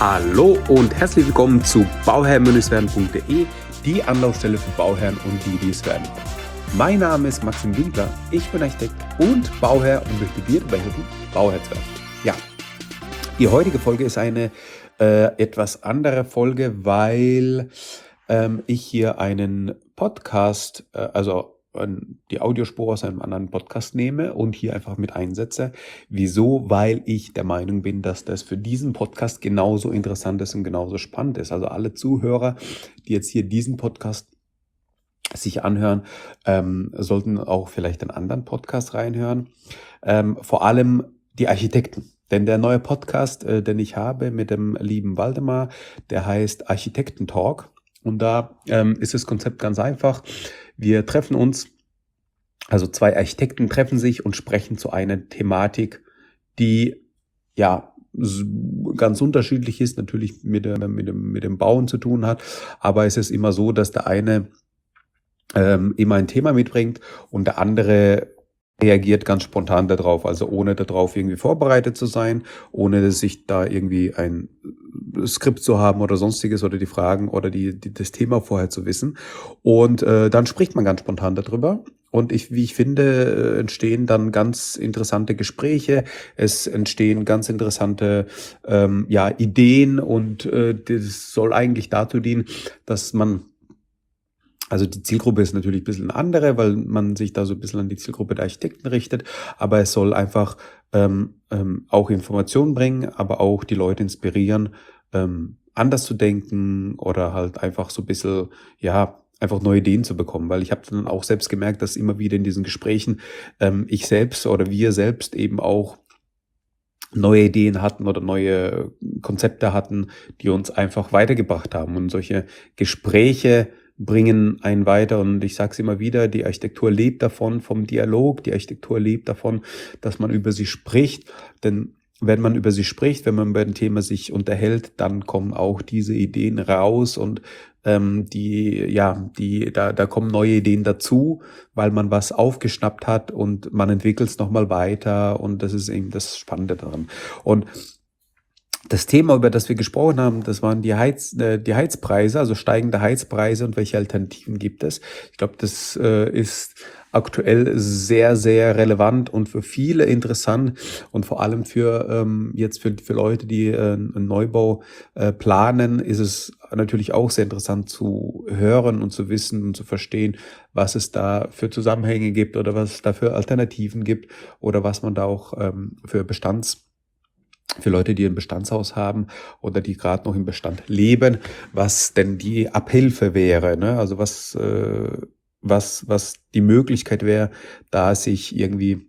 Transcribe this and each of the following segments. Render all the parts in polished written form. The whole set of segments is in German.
Hallo und herzlich willkommen zu bauherr-werden.de, die Anlaufstelle für Bauherren und die es werden. Mein Name ist Maxim Winkler, ich bin Architekt und Bauherr und möchte dir dabei helfen, Bauherr zu werden. Ja, die heutige Folge ist eine etwas andere Folge, weil ich hier einen Podcast, die Audiospur aus einem anderen Podcast nehme und hier einfach mit einsetze. Wieso? Weil ich der Meinung bin, dass das für diesen Podcast genauso interessant ist und genauso spannend ist. Also alle Zuhörer, die jetzt hier diesen Podcast sich anhören, sollten auch vielleicht einen anderen Podcast reinhören. Vor allem die Architekten. Denn der neue Podcast, den ich habe mit dem lieben Waldemar, der heißt Architektentalk. Und da ist das Konzept ganz einfach. Wir treffen uns, also zwei Architekten treffen sich und sprechen zu einer Thematik, die ja ganz unterschiedlich ist, natürlich mit dem Bauen zu tun hat. Aber es ist immer so, dass der eine immer ein Thema mitbringt und der andere reagiert ganz spontan darauf, also ohne darauf irgendwie vorbereitet zu sein, ohne sich da irgendwie ein Skript zu haben oder sonstiges oder die Fragen oder das Thema vorher zu wissen. Und dann spricht man ganz spontan darüber. Und wie ich finde, entstehen dann ganz interessante Gespräche. Es entstehen ganz interessante Ideen und das soll eigentlich dazu dienen, dass man, also die Zielgruppe ist natürlich ein bisschen andere, weil man sich da so ein bisschen an die Zielgruppe der Architekten richtet, aber es soll einfach auch Informationen bringen, aber auch die Leute inspirieren, anders zu denken oder halt einfach so ein bisschen, einfach neue Ideen zu bekommen, weil ich habe dann auch selbst gemerkt, dass immer wieder in diesen Gesprächen ich selbst oder wir selbst eben auch neue Ideen hatten oder neue Konzepte hatten, die uns einfach weitergebracht haben. Und solche Gespräche bringen einen weiter. Und ich sage es immer wieder, die Architektur lebt davon, vom Dialog. Die Architektur lebt davon, dass man über sie spricht. Denn wenn man über sie spricht, wenn man über ein Thema sich unterhält, dann kommen auch diese Ideen raus und da kommen neue Ideen dazu, weil man was aufgeschnappt hat und man entwickelt es nochmal weiter und das ist eben das Spannende daran. Und das Thema, über das wir gesprochen haben, das waren die Heizpreise, also steigende Heizpreise und welche Alternativen gibt es. Ich glaube, das ist aktuell sehr, sehr relevant und für viele interessant und vor allem für Leute, die einen Neubau planen, ist es natürlich auch sehr interessant zu hören und zu wissen und zu verstehen, was es da für Zusammenhänge gibt oder was es da für Alternativen gibt oder was man da auch für Leute, die ein Bestandshaus haben oder die gerade noch im Bestand leben, was denn die Abhilfe wäre, ne? Also was die Möglichkeit wäre, da sich irgendwie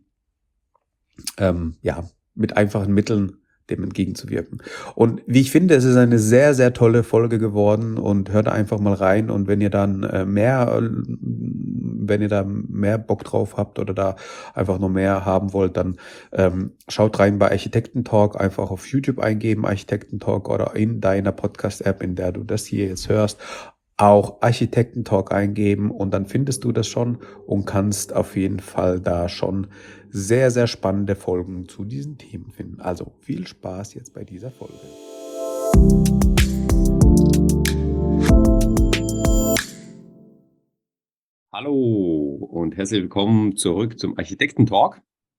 mit einfachen Mitteln dem entgegenzuwirken. Und wie ich finde, es ist eine sehr, sehr tolle Folge geworden und hört einfach mal rein und wenn ihr dann wenn ihr da mehr Bock drauf habt oder da einfach noch mehr haben wollt, dann schaut rein bei Architektentalk, einfach auf YouTube eingeben, Architektentalk oder in deiner Podcast-App, in der du das hier jetzt hörst, auch Architektentalk eingeben und dann findest du das schon und kannst auf jeden Fall da schon sehr, sehr spannende Folgen zu diesen Themen finden. Also viel Spaß jetzt bei dieser Folge. Hallo und herzlich willkommen zurück zum Architektentalk.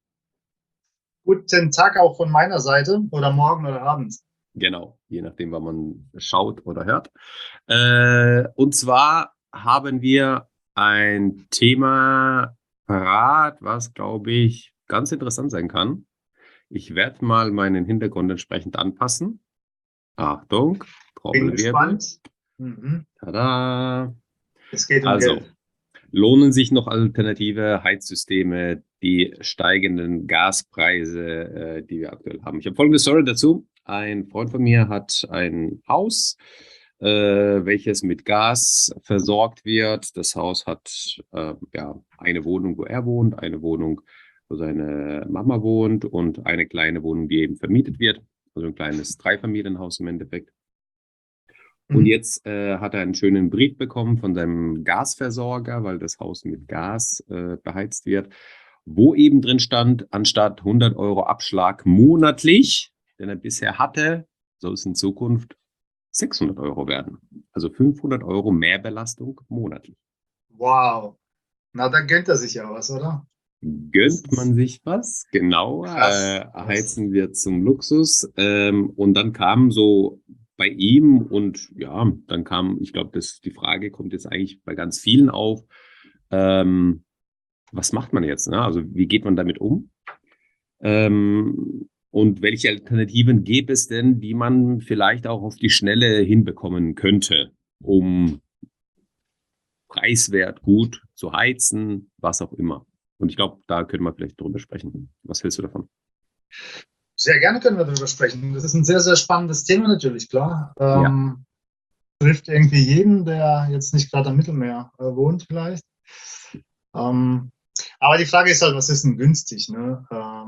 Guten Tag auch von meiner Seite oder morgen oder abends. Genau, je nachdem, wann man schaut oder hört. Und zwar haben wir ein Thema parat, was, glaube ich, ganz interessant sein kann. Ich werde mal meinen Hintergrund entsprechend anpassen. Achtung, Bin Trommelwirbel. gespannt. Mhm. Tada! Es geht um Also, Geld. lohnen sich noch alternative Heizsysteme, die steigenden Gaspreise, die wir aktuell haben? Ich habe folgende Story dazu. Ein Freund von mir hat ein Haus, welches mit Gas versorgt wird. Das Haus hat eine Wohnung, wo er wohnt, eine Wohnung, wo seine Mama wohnt und eine kleine Wohnung, die eben vermietet wird. Also ein kleines Dreifamilienhaus im Endeffekt. Und jetzt hat er einen schönen Brief bekommen von seinem Gasversorger, weil das Haus mit Gas beheizt wird, wo eben drin stand, anstatt 100 € Abschlag monatlich, den er bisher hatte, soll es in Zukunft 600 Euro werden. Also 500 Euro Mehrbelastung monatlich. Wow. Na, dann gönnt er sich ja was, oder? Gönnt man sich was? Genau. Krass. Heizen wir zum Luxus. Und dann kam so bei ihm und ja, dann kam, ich glaube, die Frage kommt jetzt eigentlich bei ganz vielen auf. Was macht man jetzt? Ne? Also wie geht man damit um? Und welche Alternativen gäbe es denn, die man vielleicht auch auf die Schnelle hinbekommen könnte, um preiswert gut zu heizen, was auch immer. Und ich glaube, da können wir vielleicht drüber sprechen. Was hältst du davon? Sehr gerne können wir darüber sprechen. Das ist ein sehr, sehr spannendes Thema natürlich, klar. Ja. Trifft irgendwie jeden, der jetzt nicht gerade am Mittelmeer wohnt vielleicht. Aber die Frage ist halt, was ist denn günstig? Ne?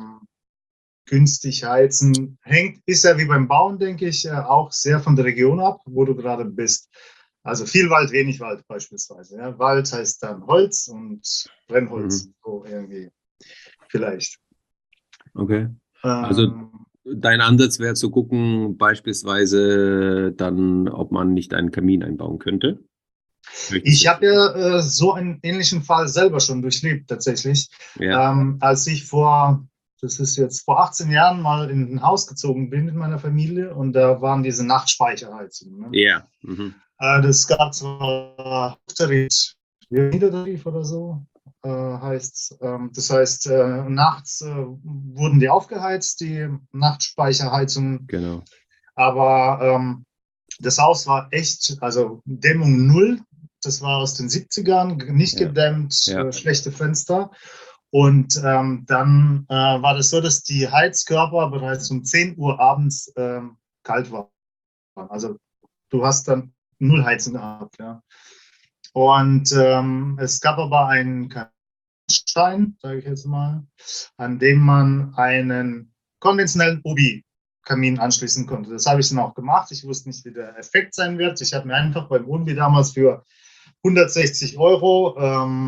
Günstig heizen ist ja wie beim Bauen, denke ich, auch sehr von der Region ab, wo du gerade bist. Also viel Wald, wenig Wald beispielsweise. Ja? Wald heißt dann Holz und Brennholz, so irgendwie vielleicht. Okay. Also dein Ansatz wäre zu gucken, beispielsweise dann, ob man nicht einen Kamin einbauen könnte. Ich habe ja so einen ähnlichen Fall selber schon durchlebt, tatsächlich. Ja. Als ich das ist jetzt vor 18 Jahren mal in ein Haus gezogen bin mit meiner Familie und da waren diese Nachtspeicherheizungen. Ne? Ja. Das gab zwar Niedertarif oder so, heißt. Das heißt, nachts wurden die aufgeheizt, die Nachtspeicherheizungen. Genau. Aber das Haus war echt, also Dämmung null. Das war aus den 70ern, nicht gedämmt, schlechte Fenster. Und dann war das so, dass die Heizkörper bereits um 10 Uhr abends kalt waren. Also du hast dann null Heizen gehabt. Ja. Und es gab aber einen Stein, sage ich jetzt mal, an dem man einen konventionellen Obi-Kamin anschließen konnte. Das habe ich dann auch gemacht. Ich wusste nicht, wie der Effekt sein wird. Ich habe mir einfach beim Obi damals für 160 Euro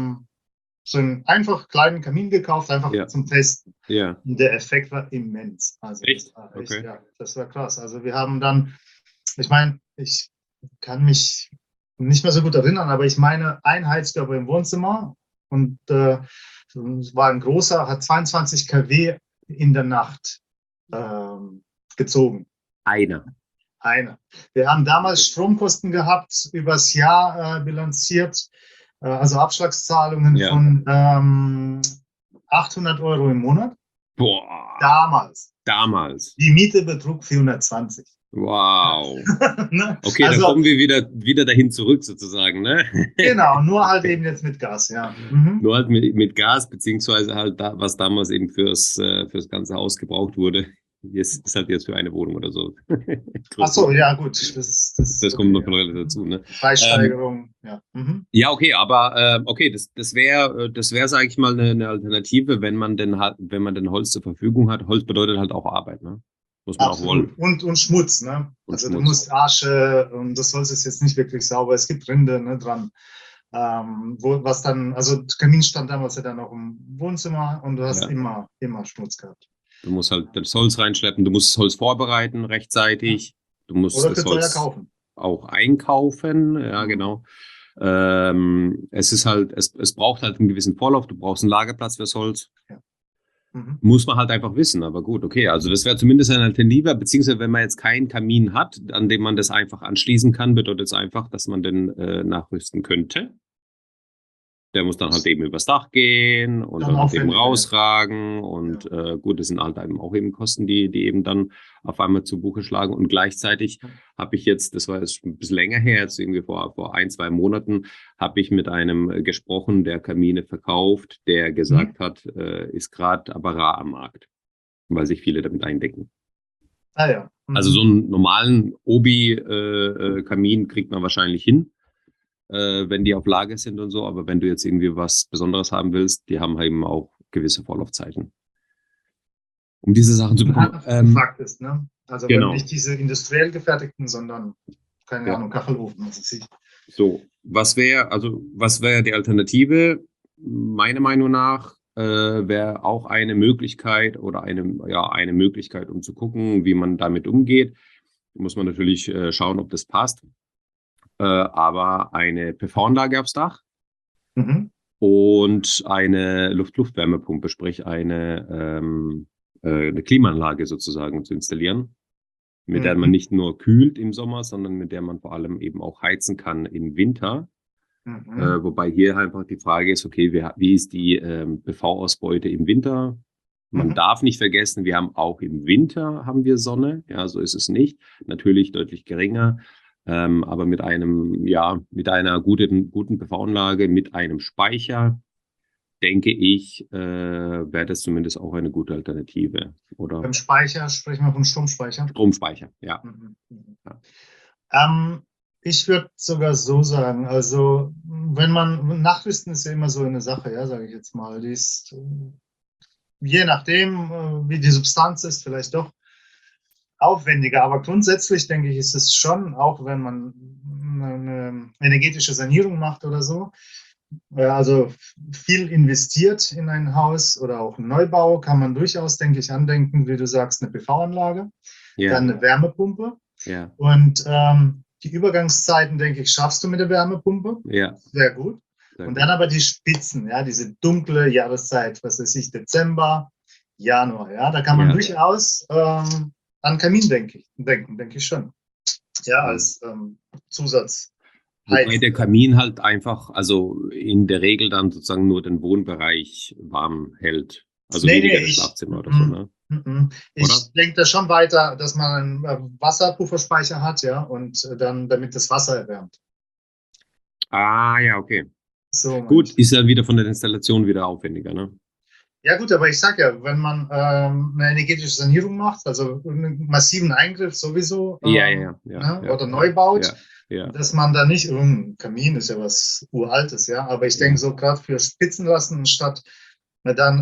so einen einfach kleinen Kamin gekauft, einfach zum Testen. Ja. Und der Effekt war immens. Also echt? Das war echt, okay. Ja, das war krass. Also wir haben dann, ich meine, ich kann mich nicht mehr so gut erinnern, aber ich meine, ein Heizkörper im Wohnzimmer und es war ein großer, hat 22 kW in der Nacht gezogen. Einer. Wir haben damals Stromkosten gehabt, übers Jahr bilanziert, also Abschlagszahlungen von 800 Euro im Monat. Boah. Damals. Die Miete betrug 420. Wow. Ne? Okay, also, dann kommen wir wieder dahin zurück sozusagen, ne? Genau, nur halt eben jetzt mit Gas, ja. Nur halt mit Gas, beziehungsweise halt was damals eben fürs ganze Haus gebraucht wurde. Jetzt ist halt jetzt für eine Wohnung oder so. Ach so, ja gut. Das kommt noch relativ dazu, ne? Preissteigerung, ja. Ja, okay, aber okay, das wäre, sage ich mal, eine Alternative, wenn man denn Holz zur Verfügung hat. Holz bedeutet halt auch Arbeit, ne? Muss man absolut. Auch wollen. Und Schmutz, ne? Also du musst Asche und das Holz ist jetzt nicht wirklich sauber. Es gibt Rinde, ne, dran. Also Kamin stand damals ja dann auch im Wohnzimmer und du hast immer Schmutz gehabt. Du musst halt das Holz reinschleppen, du musst das Holz vorbereiten rechtzeitig. Du musst oder das Holz kaufen. Auch einkaufen, ja genau. Es ist halt, es braucht halt einen gewissen Vorlauf, du brauchst einen Lagerplatz fürs Holz. Ja. Muss man halt einfach wissen, aber gut, okay. Also das wäre zumindest eine Alternative, beziehungsweise wenn man jetzt keinen Kamin hat, an dem man das einfach anschließen kann, bedeutet es einfach, dass man den nachrüsten könnte. Der muss dann halt eben übers Dach gehen und dann halt eben rausragen und gut, das sind halt eben auch eben Kosten, die eben dann auf einmal zu Buche schlagen und gleichzeitig habe ich jetzt, das war jetzt ein bisschen länger her, jetzt irgendwie vor 1-2 Monaten, habe ich mit einem gesprochen, der Kamine verkauft, der gesagt hat, ist gerade aber rar am Markt, weil sich viele damit eindecken. Ah ja. Also so einen normalen Obi-Kamin kriegt man wahrscheinlich hin, wenn die auf Lager sind und so, aber wenn du jetzt irgendwie was Besonderes haben willst, die haben eben auch gewisse Vorlaufzeiten. Um diese Sachen zu bekommen. Fakt ist, ne? Also genau. Nicht diese industriell gefertigten, sondern, keine Ahnung, Kachelofen. So, was wäre die Alternative? Meiner Meinung nach wäre auch eine Möglichkeit oder eine Möglichkeit, um zu gucken, wie man damit umgeht, muss man natürlich schauen, ob das passt. Aber eine PV-Anlage aufs Dach und eine Luft-Luft-Wärmepumpe, sprich eine Klimaanlage sozusagen zu installieren, mit der man nicht nur kühlt im Sommer, sondern mit der man vor allem eben auch heizen kann im Winter. Wobei hier einfach die Frage ist, okay, wie ist die PV-Ausbeute im Winter? Man darf nicht vergessen, wir haben auch im Winter haben wir Sonne, ja, so ist es nicht. Natürlich deutlich geringer, aber mit einer guten PV-Anlage, mit einem Speicher, denke ich, wäre das zumindest auch eine gute Alternative, oder? Beim Speicher sprechen wir von Stromspeicher. Stromspeicher, ja. Ich würde sogar so sagen, also wenn man, Nachrüsten ist ja immer so eine Sache, ja, sage ich jetzt mal, die ist, je nachdem, wie die Substanz ist, vielleicht doch aufwendiger, aber grundsätzlich denke ich, ist es schon, auch wenn man eine energetische Sanierung macht oder so, also viel investiert in ein Haus oder auch einen Neubau, kann man durchaus, denke ich, andenken, wie du sagst, eine PV-Anlage, dann eine Wärmepumpe und die Übergangszeiten, denke ich, schaffst du mit der Wärmepumpe. Ja. Sehr gut. Und dann aber die Spitzen, ja, diese dunkle Jahreszeit, was weiß ich, Dezember, Januar, ja, da kann man durchaus an Kamin denken, denke ich schon. Ja, als Zusatz. Wobei der Kamin halt einfach, also in der Regel dann sozusagen nur den Wohnbereich warm hält. Also weniger das Schlafzimmer oder so, ne? Ich denke da schon weiter, dass man einen Wasserpufferspeicher hat, ja, und dann damit das Wasser erwärmt. Ah, ja, okay. So, gut, ist ja wieder von der Installation wieder aufwendiger, ne? Ja gut, aber ich sag ja, wenn man eine energetische Sanierung macht, also einen massiven Eingriff sowieso, oder neu baut, dass man da nicht, Kamin ist ja was Uraltes, ja, aber ich denke so gerade für Spitzenlassen statt dann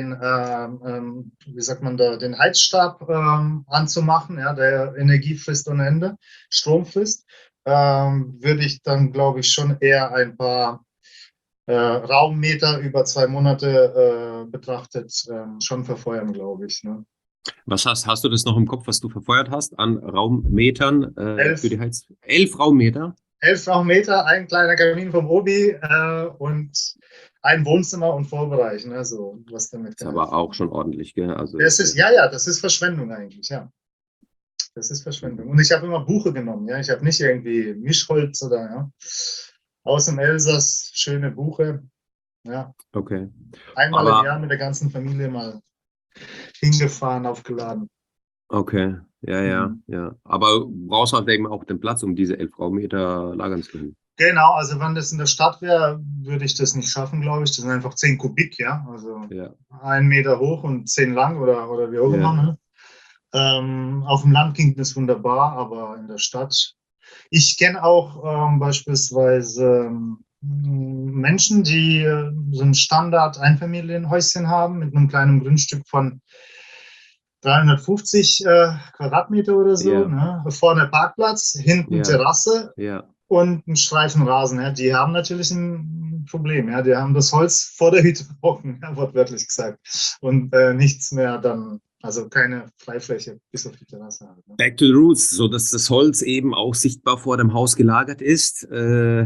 wie sagt man da, den Heizstab anzumachen, ja, der Energie frisst ohne Ende, Strom frisst, würde ich dann, glaube ich, schon eher ein paar Raummeter über 2 Monate betrachtet schon verfeuern, glaube ich. Ne? Was hast du das noch im Kopf, was du verfeuert hast an Raummetern für die 11 Raummeter? 11 Raummeter, ein kleiner Kamin vom Obi und ein Wohnzimmer und Vorbereich. Ne? So, was damit ist aber auch schon ordentlich, gell? Also das ist Verschwendung eigentlich, ja. Das ist Verschwendung. Und ich habe immer Buche genommen, ja. Ich habe nicht irgendwie Mischholz oder, ja. Aus dem Elsass, schöne Buche. Ja. Okay. Einmal im Jahr mit der ganzen Familie mal hingefahren, aufgeladen. Okay, ja. Aber brauchst halt eben auch den Platz, um diese 11 Raummeter lagern zu können. Genau, also wenn das in der Stadt wäre, würde ich das nicht schaffen, glaube ich. Das sind einfach 10 Kubik, ja. Also 1 Meter hoch und 10 lang oder wie auch immer. Ne? Auf dem Land ging das wunderbar, aber in der Stadt. Ich kenne auch beispielsweise Menschen, die so ein Standard-Einfamilienhäuschen haben mit einem kleinen Grundstück von 350 Quadratmeter oder so. Ne? Vorne Parkplatz, hinten Terrasse und ein Streifen Rasen. Ja? Die haben natürlich ein Problem. Ja? Die haben das Holz vor der Hütte gebrochen, wortwörtlich gesagt. Und nichts mehr dann. Also keine Freifläche bis auf die Terrasse. Halt, ne? Back to the roots, so dass das Holz eben auch sichtbar vor dem Haus gelagert ist. Genau.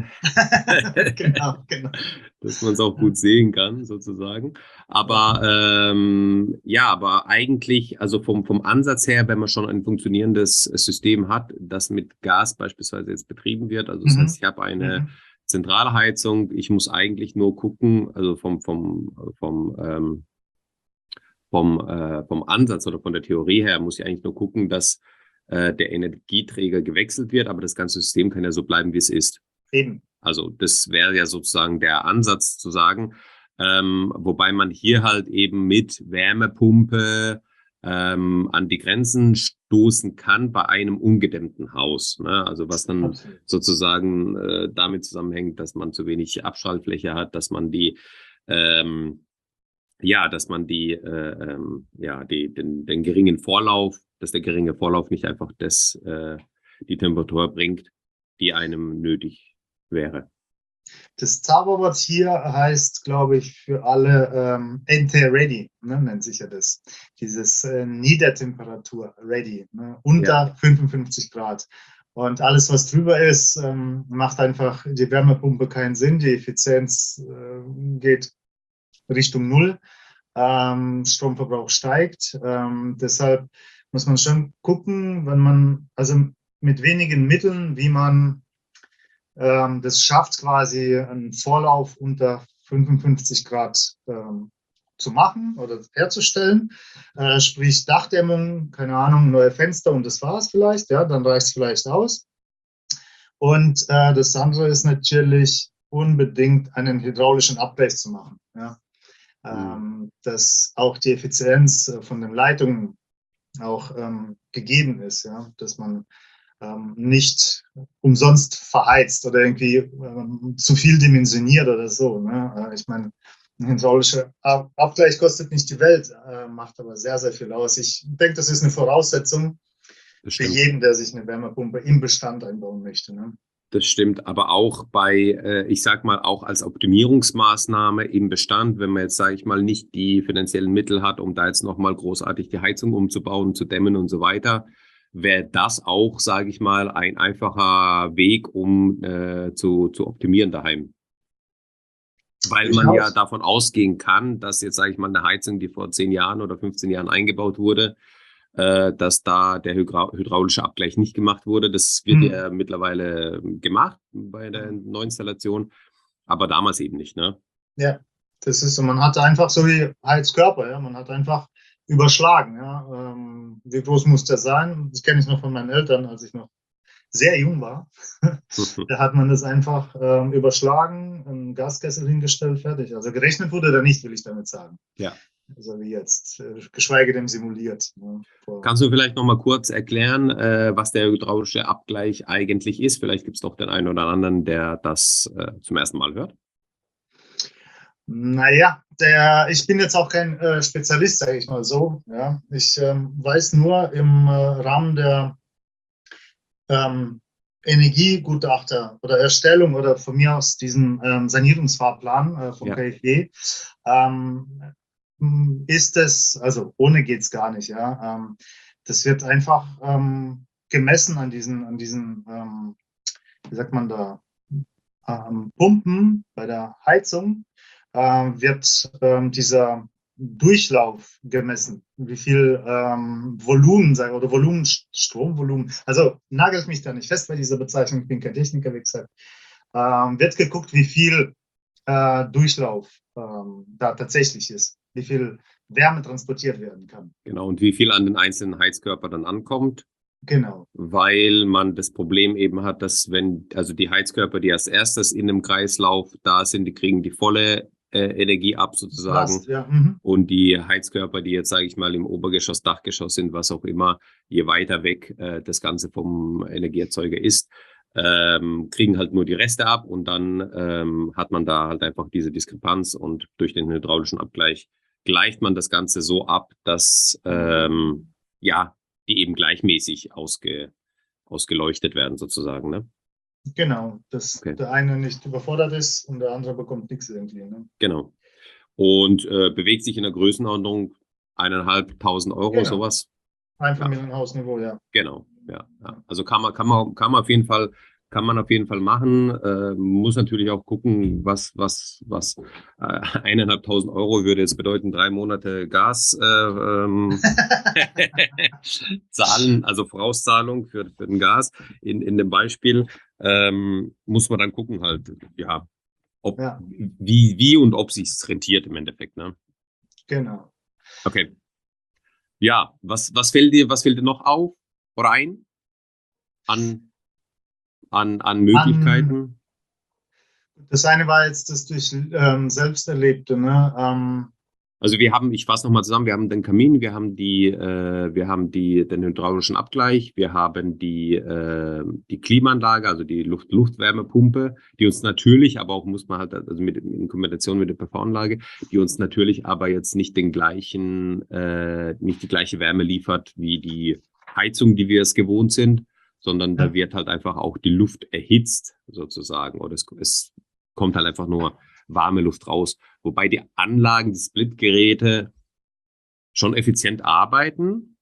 Dass man es auch gut sehen kann, sozusagen. Aber aber eigentlich, also vom Ansatz her, wenn man schon ein funktionierendes System hat, das mit Gas beispielsweise jetzt betrieben wird, also das heißt, ich habe eine Zentralheizung, ich muss eigentlich nur gucken, also vom Ansatz oder von der Theorie her muss ich eigentlich nur gucken, dass der Energieträger gewechselt wird, aber das ganze System kann ja so bleiben, wie es ist. Eben. Also das wäre ja sozusagen der Ansatz zu sagen, wobei man hier halt eben mit Wärmepumpe an die Grenzen stoßen kann bei einem ungedämmten Haus. Ne? Also was dann sozusagen damit zusammenhängt, dass man zu wenig Abstrahlfläche hat, dass man den geringen Vorlauf, dass der geringe Vorlauf nicht einfach die Temperatur bringt, die einem nötig wäre. Das Zauberwort hier heißt, glaube ich, für alle NT-Ready, ne, nennt sich ja das. Dieses Niedertemperatur Ready, ne, unter 55 Grad. Und alles, was drüber ist, macht einfach die Wärmepumpe keinen Sinn. Die Effizienz geht Richtung Null. Stromverbrauch steigt. Deshalb muss man schon gucken, wenn man, also mit wenigen Mitteln, wie man das schafft, quasi einen Vorlauf unter 55 Grad zu machen oder herzustellen. Sprich Dachdämmung, keine Ahnung, neue Fenster und das war's vielleicht, ja, dann reicht es vielleicht aus. Und das andere ist natürlich unbedingt einen hydraulischen Abgleich zu machen, ja. Dass auch die Effizienz von den Leitungen auch gegeben ist, ja, dass man nicht umsonst verheizt oder irgendwie zu viel dimensioniert oder so. Ne? Ich meine, ein hydraulischer Abgleich kostet nicht die Welt, macht aber sehr, sehr viel aus. Ich denke, das ist eine Voraussetzung für jeden, der sich eine Wärmepumpe im Bestand einbauen möchte. Ne? Das stimmt, aber auch bei, ich sag mal, auch als Optimierungsmaßnahme im Bestand, wenn man jetzt, sage ich mal, nicht die finanziellen Mittel hat, um da jetzt nochmal großartig die Heizung umzubauen, zu dämmen und so weiter, wäre das auch, sage ich mal, ein einfacher Weg, um zu optimieren daheim. Weil man ja davon ausgehen kann, dass jetzt, sage ich mal, eine Heizung, die vor 10 Jahren oder 15 Jahren eingebaut wurde, dass da der hydraulische Abgleich nicht gemacht wurde. Das wird ja mittlerweile gemacht bei der Neuinstallation, aber damals eben nicht, ne? Ja, das ist so. Man hat einfach so wie Heizkörper, ja, man hat einfach überschlagen, ja. Wie groß muss der sein? Das kenne ich noch von meinen Eltern, als ich noch sehr jung war. Da hat man das einfach überschlagen, einen Gaskessel hingestellt, fertig. Also gerechnet wurde da nicht, will ich damit sagen. Ja. Also wie jetzt, geschweige denn simuliert. Ne? Kannst du vielleicht noch mal kurz erklären, was der hydraulische Abgleich eigentlich ist? Vielleicht gibt es doch den einen oder anderen, der das zum ersten Mal hört. Naja, ich bin jetzt auch kein Spezialist, sage ich mal so. Ja. Ich weiß nur im Rahmen der Energiegutachter oder Erstellung oder von mir aus diesen Sanierungsfahrplan vom KfW, ist es, also ohne geht es gar nicht, ja. Das wird einfach gemessen an diesen wie sagt man da, Pumpen bei der Heizung, wird dieser Durchlauf gemessen, wie viel Volumen oder Stromvolumen, also nagelt mich da nicht fest bei dieser Bezeichnung, ich bin kein Techniker, wie gesagt, wird geguckt, wie viel Durchlauf da tatsächlich ist, wie viel Wärme transportiert werden kann. Genau, und wie viel an den einzelnen Heizkörper dann ankommt. Genau. Weil man das Problem eben hat, dass also die Heizkörper, die als erstes in einem Kreislauf da sind, die kriegen die volle Energie ab sozusagen. Ja. Und die Heizkörper, die jetzt, sage ich mal, im Obergeschoss, Dachgeschoss sind, was auch immer, je weiter weg das Ganze vom Energieerzeuger ist, kriegen halt nur die Reste ab und dann hat man da halt einfach diese Diskrepanz und durch den hydraulischen Abgleich gleicht man das Ganze so ab, dass die eben gleichmäßig ausgeleuchtet werden sozusagen, ne? Genau, dass der eine nicht überfordert ist und der andere bekommt nichts irgendwie, ne? Genau. Und bewegt sich in der Größenordnung 1.500 Euro, sowas. Einfamilienhausniveau, ja. Genau, ja. Also kann man auf jeden Fall machen. Muss natürlich auch gucken, was 1.500 Euro würde jetzt bedeuten, 3 Monate Gas zahlen, also Vorauszahlung für den Gas in dem Beispiel. Muss man dann gucken halt, ja, ob wie und ob sich es rentiert im Endeffekt, ne? Genau. Okay. Ja, was fällt dir noch auf oder ein an Möglichkeiten? Das eine war jetzt das durch Selbsterlebte, ne? Also ich fasse nochmal zusammen, wir haben den Kamin, wir haben den hydraulischen Abgleich, wir haben die Klimaanlage, also die Luftwärmepumpe, die uns natürlich, aber auch muss man halt, also in Kombination mit der PV-Anlage, die uns natürlich aber jetzt nicht die gleiche Wärme liefert wie die Heizung, die wir es gewohnt sind, sondern da wird halt einfach auch die Luft erhitzt sozusagen oder es kommt halt einfach nur warme Luft raus. Wobei die Anlagen, die Splitgeräte schon effizient arbeiten.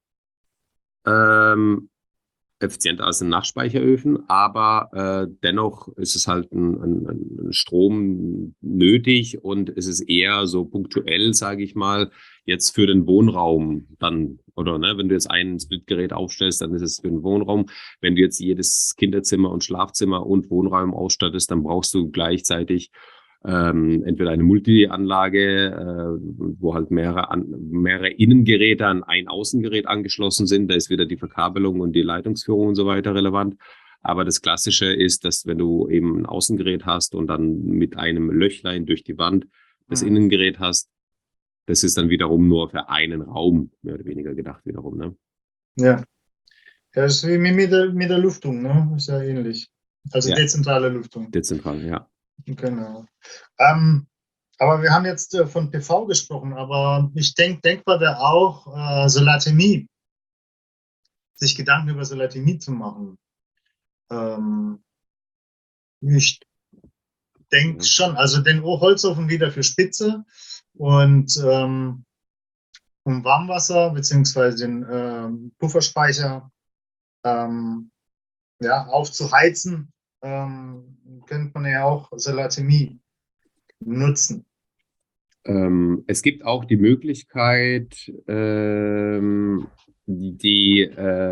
Effizienter als in Nachtspeicheröfen, aber dennoch ist es halt ein Strom nötig und es ist eher so punktuell, sage ich mal, jetzt für den Wohnraum dann, oder ne, wenn du jetzt ein Splitgerät aufstellst, dann ist es für den Wohnraum. Wenn du jetzt jedes Kinderzimmer und Schlafzimmer und Wohnraum ausstattest, dann brauchst du gleichzeitig entweder eine Multi-Anlage, wo halt mehrere Innengeräte an ein Außengerät angeschlossen sind. Da ist wieder die Verkabelung und die Leitungsführung und so weiter relevant. Aber das Klassische ist, dass wenn du eben ein Außengerät hast und dann mit einem Löchlein durch die Wand das Innengerät hast, das ist dann wiederum nur für einen Raum mehr oder weniger gedacht wiederum. Ne? Ja. Ja, das ist wie mit der Lüftung, ne? Ist ja ähnlich. Also ja. Dezentrale Lüftung. Dezentral, ja. Genau. Aber wir haben jetzt von PV gesprochen, aber ich denke, denkbar wäre auch Solarthermie, sich Gedanken über Solarthermie zu machen. Ich denke schon, also den Holzofen wieder für Spitze und um Warmwasser beziehungsweise den Pufferspeicher aufzuheizen, könnte man ja auch Solarthermie nutzen. Es gibt auch die Möglichkeit, die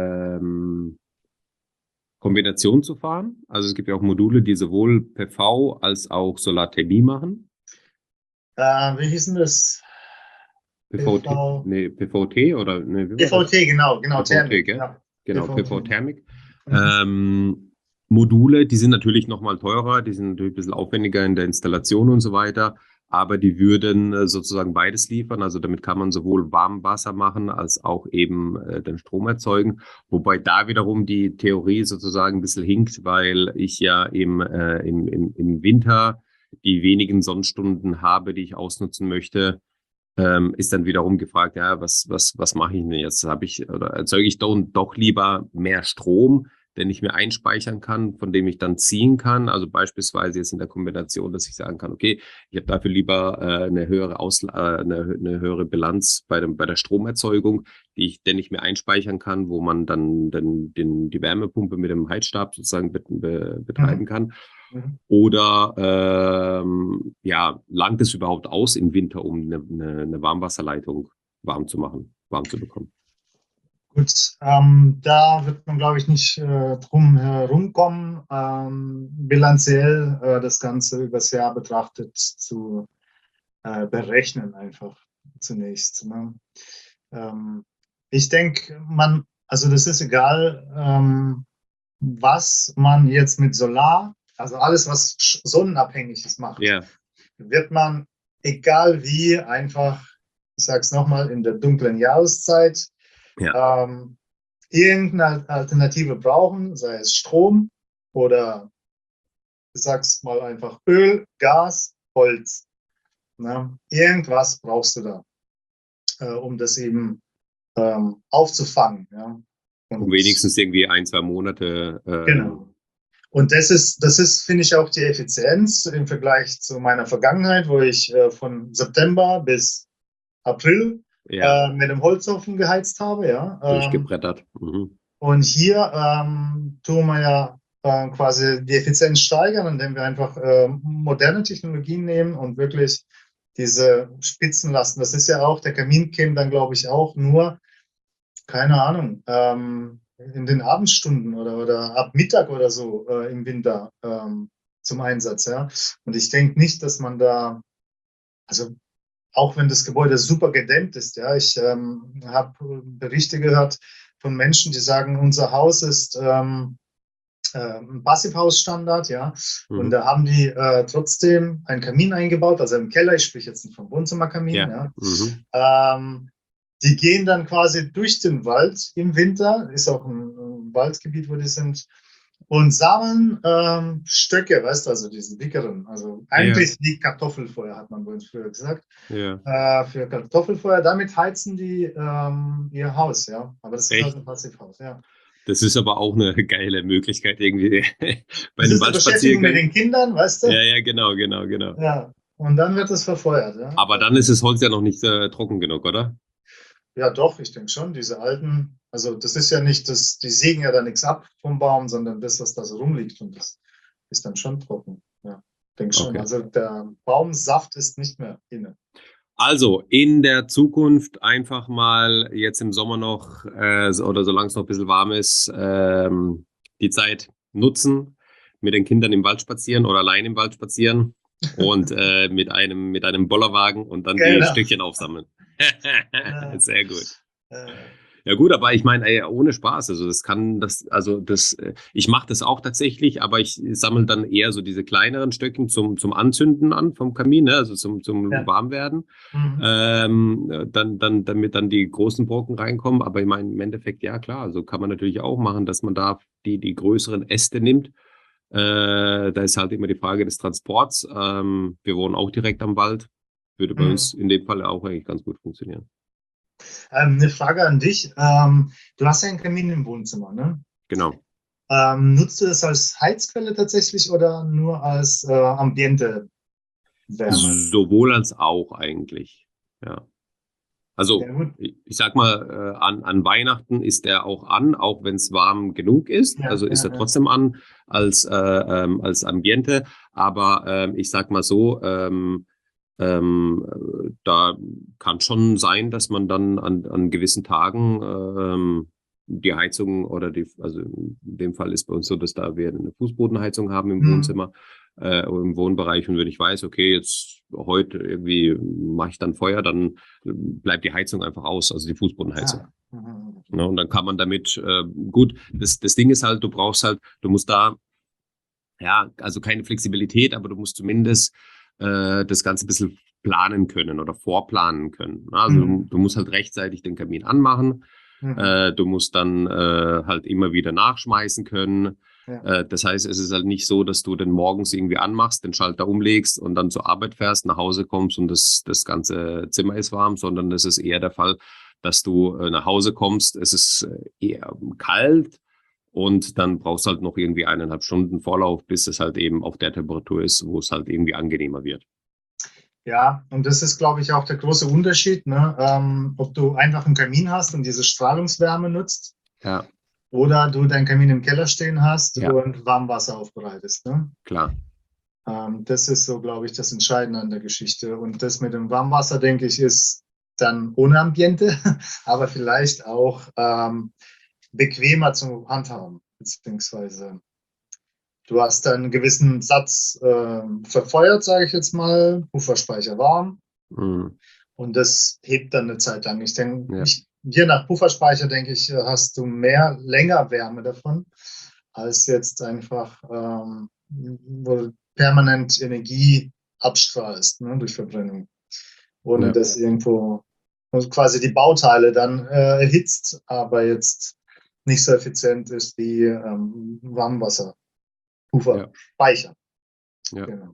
Kombination zu fahren. Also es gibt ja auch Module, die sowohl PV als auch Solarthermie machen. Wie hieß denn das? PVT? Nee, PVT oder? Nee, PVT, genau, PVT, Thermik. gell? Ja. Genau, PV-Thermik. Module, die sind natürlich nochmal teurer, die sind natürlich ein bisschen aufwendiger in der Installation und so weiter, aber die würden sozusagen beides liefern. Also damit kann man sowohl Warmwasser machen, als auch eben den Strom erzeugen. Wobei da wiederum die Theorie sozusagen ein bisschen hinkt, weil ich ja im Winter die wenigen Sonnenstunden habe, die ich ausnutzen möchte. Ist dann wiederum gefragt, ja, was mache ich denn jetzt? Erzeuge ich doch lieber mehr Strom, den ich mir einspeichern kann, von dem ich dann ziehen kann. Also beispielsweise jetzt in der Kombination, dass ich sagen kann, okay, ich habe dafür lieber eine höhere Bilanz bei der Stromerzeugung, den ich mir einspeichern kann, wo man dann die Wärmepumpe mit dem Heizstab sozusagen betreiben kann. Oder langt es überhaupt aus im Winter, um eine Warmwasserleitung warm zu bekommen? Gut, da wird man, glaube ich, nicht drum herumkommen, bilanziell das Ganze übers Jahr betrachtet zu berechnen, einfach zunächst. Ne? Ich denke, also das ist egal, was man jetzt mit Solar, also alles, was sonnenabhängig ist, macht, wird man, egal wie, einfach, ich sage es nochmal, in der dunklen Jahreszeit irgendeine Alternative brauchen, sei es Strom oder, ich sag's mal einfach, Öl, Gas, Holz. Ne? Irgendwas brauchst du da, um das eben aufzufangen. Ja? Und wenigstens irgendwie 1-2 Monate. Genau. Und das ist, finde ich, auch die Effizienz im Vergleich zu meiner Vergangenheit, wo ich von September bis April mit dem Holzofen geheizt habe. Ja. Durchgebrettert. Und hier tun wir ja quasi die Effizienz steigern, indem wir einfach moderne Technologien nehmen und wirklich diese Spitzen lassen. Das ist ja auch, der Kamin käme dann, glaube ich, auch nur, keine Ahnung, in den Abendstunden oder ab Mittag oder so im Winter zum Einsatz. Ja? Und ich denke nicht, dass man da, also auch wenn das Gebäude super gedämmt ist, ja, ich habe Berichte gehört von Menschen, die sagen, unser Haus ist ein Passivhausstandard, ja, und da haben die trotzdem einen Kamin eingebaut, also im Keller, ich spreche jetzt vom Wohnzimmerkamin, die gehen dann quasi durch den Wald im Winter, ist auch ein Waldgebiet, wo die sind, und sammeln Stöcke, weißt du, also diese dickeren, also eigentlich wie Kartoffelfeuer, hat man früher gesagt, für Kartoffelfeuer, damit heizen die ihr Haus, ja, aber das ist halt ein Passivhaus, ja. Das ist aber auch eine geile Möglichkeit irgendwie bei Das einem ist die Beschäftigung mit Waldspaziergang. den Kindern, weißt du? Ja, genau. Ja. Und dann wird es verfeuert, ja. Aber dann ist das Holz ja noch nicht trocken genug, oder? Ja, doch, ich denke schon, diese alten, also das ist ja nicht, die sägen ja da nichts ab vom Baum, sondern das, was da so rumliegt, und das ist dann schon trocken. Ja, denke schon. Okay. Also der Baumsaft ist nicht mehr inne. Also in der Zukunft einfach mal jetzt im Sommer noch oder solange es noch ein bisschen warm ist, die Zeit nutzen, mit den Kindern im Wald spazieren oder allein im Wald spazieren und mit einem Bollerwagen und dann die Genau. Stückchen aufsammeln. Sehr gut. Äh, Ja gut, aber ich meine, ohne Spaß. Also ich mache das auch tatsächlich, aber ich sammle dann eher so diese kleineren Stöckchen zum Anzünden an vom Kamin, ne? Also zum Ja. Warmwerden. mhm. Damit dann die großen Brocken reinkommen. Aber ich meine, im Endeffekt, ja klar, so kann man natürlich auch machen, dass man da die größeren Äste nimmt. Da ist halt immer die Frage des Transports. Wir wohnen auch direkt am Wald. Würde bei uns in dem Fall auch eigentlich ganz gut funktionieren. Eine Frage an dich. Du hast ja einen Kamin im Wohnzimmer, ne? Genau. Nutzt du das als Heizquelle tatsächlich oder nur als Ambiente Wärme? Sowohl als auch eigentlich, ja. Also Ja, gut. ich sag mal, an Weihnachten ist er auch an, auch wenn es warm genug ist. Ja, Also ist ja, er ja. trotzdem an als Ambiente. Aber ich sag mal so, da kann schon sein, dass man dann an gewissen Tagen die Heizung also in dem Fall ist bei uns so, dass wir eine Fußbodenheizung haben im Wohnzimmer, im Wohnbereich, und wenn ich weiß, okay, jetzt heute irgendwie mache ich dann Feuer, dann bleibt die Heizung einfach aus, also die Fußbodenheizung. Ja, und dann kann man damit, gut, das Ding ist halt, du musst da, ja, also keine Flexibilität, aber du musst zumindest das Ganze ein bisschen planen können oder vorplanen können. Also du musst halt rechtzeitig den Kamin anmachen. Du musst dann halt immer wieder nachschmeißen können. Ja. Das heißt, es ist halt nicht so, dass du den morgens irgendwie anmachst, den Schalter umlegst und dann zur Arbeit fährst, nach Hause kommst und das ganze Zimmer ist warm, sondern es ist eher der Fall, dass du nach Hause kommst, es ist eher kalt und dann brauchst du halt noch irgendwie 1,5 Stunden Vorlauf, bis es halt eben auf der Temperatur ist, wo es halt irgendwie angenehmer wird. Ja, und das ist, glaube ich, auch der große Unterschied, ne? Ob du einfach einen Kamin hast und diese Strahlungswärme nutzt, Ja, oder du deinen Kamin im Keller stehen hast Ja. und Warmwasser aufbereitest. Ne? klar. Das ist so, glaube ich, das Entscheidende an der Geschichte. Und das mit dem Warmwasser, denke ich, ist dann ohne Ambiente, aber vielleicht auch bequemer zu handhaben, beziehungsweise du hast dann einen gewissen Satz verfeuert, sage ich jetzt mal, Pufferspeicher warm, Mhm. und das hebt dann eine Zeit lang. Ich denke, Ja. je nach Pufferspeicher, denke ich, hast du länger Wärme davon, als jetzt einfach, wo du permanent Energie abstrahlst, ne, durch Verbrennung, ohne Ja. dass irgendwo quasi die Bauteile dann erhitzt, aber jetzt nicht so effizient ist wie Warmwasser. Pufferspeicher. Ja. Genau.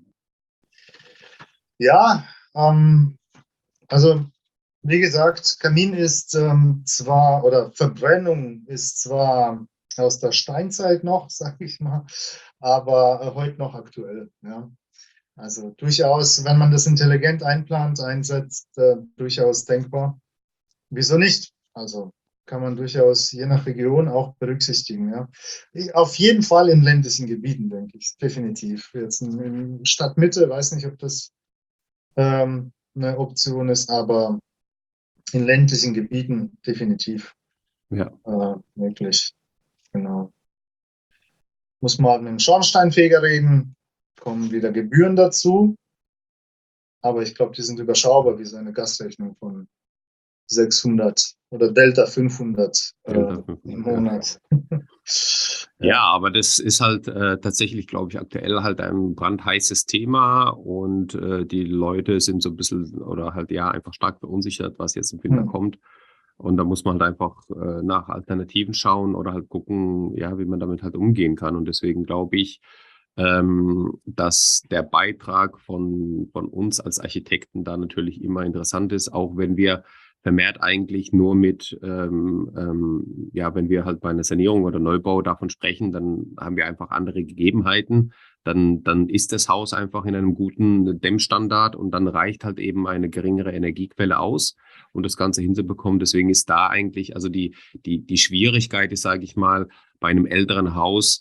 Ja, also wie gesagt, Kamin ist zwar, oder Verbrennung ist zwar aus der Steinzeit noch, sage ich mal, aber heute noch aktuell. Ja. Also durchaus, wenn man das intelligent einplant, einsetzt, durchaus denkbar. Wieso nicht? Also kann man durchaus je nach Region auch berücksichtigen. Ja. Auf jeden Fall in ländlichen Gebieten, denke ich, definitiv. Jetzt in Stadtmitte, weiß nicht, ob das eine Option ist, aber in ländlichen Gebieten definitiv möglich. Genau. Muss man mit dem Schornsteinfeger reden, kommen wieder Gebühren dazu, aber ich glaube, die sind überschaubar, wie so eine Gasrechnung von 600 oder Delta 500 im Monat. Ja, aber das ist halt tatsächlich, glaube ich, aktuell halt ein brandheißes Thema, und die Leute sind so ein bisschen oder halt einfach stark verunsichert, was jetzt im Winter kommt. Und da muss man halt einfach nach Alternativen schauen oder halt gucken, wie man damit halt umgehen kann. Und deswegen glaube ich, dass der Beitrag von uns als Architekten da natürlich immer interessant ist, auch wenn wir vermehrt eigentlich nur mit, wenn wir halt bei einer Sanierung oder Neubau davon sprechen, dann haben wir einfach andere Gegebenheiten. Dann ist das Haus einfach in einem guten Dämmstandard und dann reicht halt eben eine geringere Energiequelle aus, um das Ganze hinzubekommen. Deswegen ist da eigentlich, also die Schwierigkeit ist, sage ich mal, bei einem älteren Haus,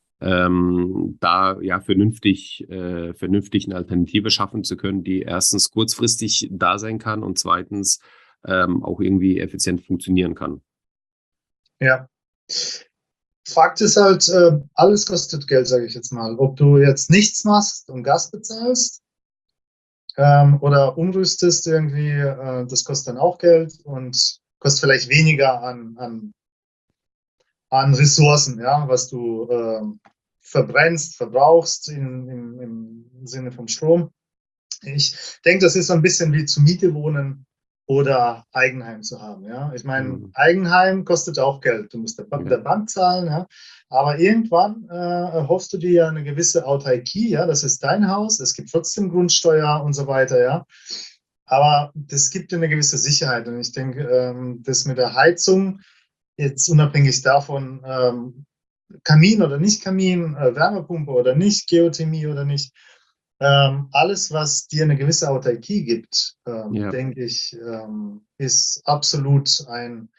da ja vernünftig eine Alternative schaffen zu können, die erstens kurzfristig da sein kann und zweitens auch irgendwie effizient funktionieren kann. Ja. Fakt ist halt, alles kostet Geld, sage ich jetzt mal. Ob du jetzt nichts machst und Gas bezahlst oder umrüstest irgendwie, das kostet dann auch Geld und kostet vielleicht weniger an Ressourcen, ja, was du verbrauchst im Sinne vom Strom. Ich denke, das ist so ein bisschen wie zur Miete wohnen oder Eigenheim zu haben. Ja? Ich meine, Eigenheim kostet auch Geld. Du musst der Bank zahlen, ja? Aber irgendwann erhoffst du dir ja eine gewisse Autarkie. Ja? Das ist dein Haus, es gibt trotzdem Grundsteuer und so weiter. Ja? Aber das gibt dir eine gewisse Sicherheit. Und ich denke, das mit der Heizung, jetzt unabhängig davon, Kamin oder nicht Kamin, Wärmepumpe oder nicht, Geothermie oder nicht, alles, was dir eine gewisse Autarkie gibt, denke ich, ist absolut ein